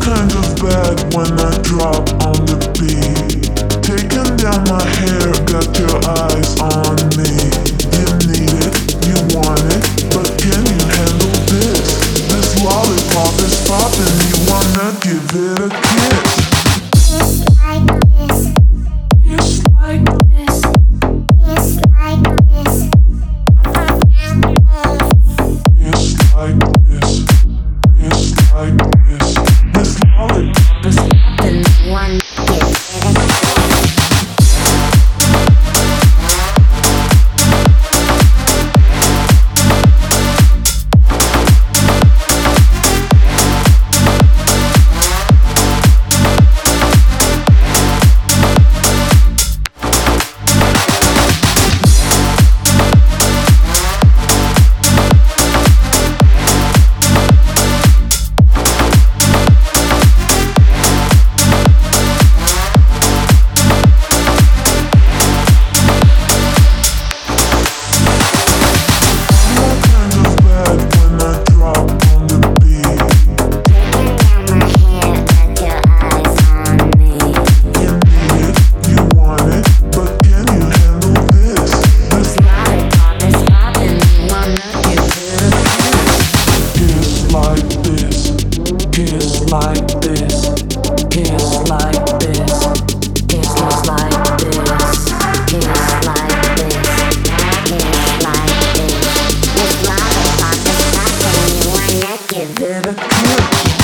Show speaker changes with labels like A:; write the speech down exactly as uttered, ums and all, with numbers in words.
A: kind of bad when I drop on the beat. Taking down my hair, got your eyes on me. You need it, you want it, but can you handle this? This lollipop is popping, you wanna give it a kiss.
B: It's like this.
A: It's like
B: this. It's like this.
A: It's like this. It's like this. This lollipop is
B: popping, one kiss.
A: like this, kiss like this,
B: Kiss like this. Kiss like this. Kiss like this. This lollipop is popping, you wanna give it a kiss.